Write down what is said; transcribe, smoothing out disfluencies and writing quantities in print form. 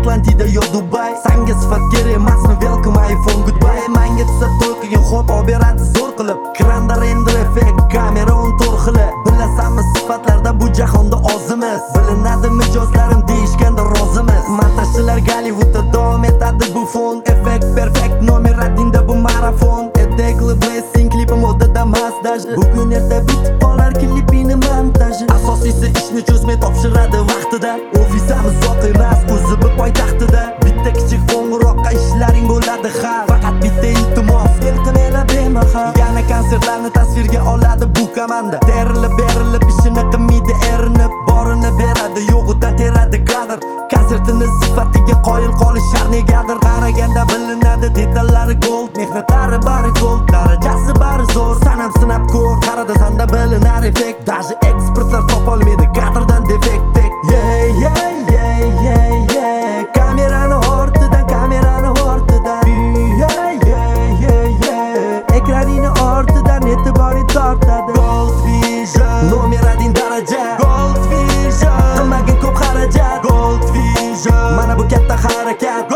Atlantida yo Dubai. Sanga sifat kerak emasmi? Welcome iPhone goodbye. Menga tusa to'y qilgan xo'p olib beradi zo'r qilib. Ekranda render effekt, kamera 14 xili. Bilasanmi sifatlarda bu jahonda ozimiz. Bilinadi mijozlarim deyishganda rozimiz. Montajchilar Gollywoodda davom etadi bu fon. Effekt perfect, nomer radinda bu marafon. Edegli blessing klipi modada masdaj. Bugun erta bitib qolar klipini montaji. Asosiysi ishni cho'zmay topshiradi vaqtida. Ofisimiz uzoq emas, o'zi bir poytaxtida. Bitta kichik qo'ng'iroqqa ishlaring bo'ladi hal. Faqat bitta iltimos, iltimela bemahal. Yana konsertlarni tasvirga oladi bu komanda. Berilib ishini qilmaydi erinib. Borini beradi, yo'g'idan teradi kadr. Konsertini sifatiga qoyil qolishar negadir. Qaraganda bilinadi detallari gold. Mehnatlari bari gold, darajasi bari zo'r. Sanam sinab ko'r, qarada sanda bilinar effekt. Даже ekspertlar topolmaydi kadrdan defekt. Kamerani ortidan ekranini ortidan e'tiboring tortadi. Gold Vision, nomer adin daraja. Gold Vision, qilmagin ko'p xarajat. Gold Vision, mana bu katta harakat.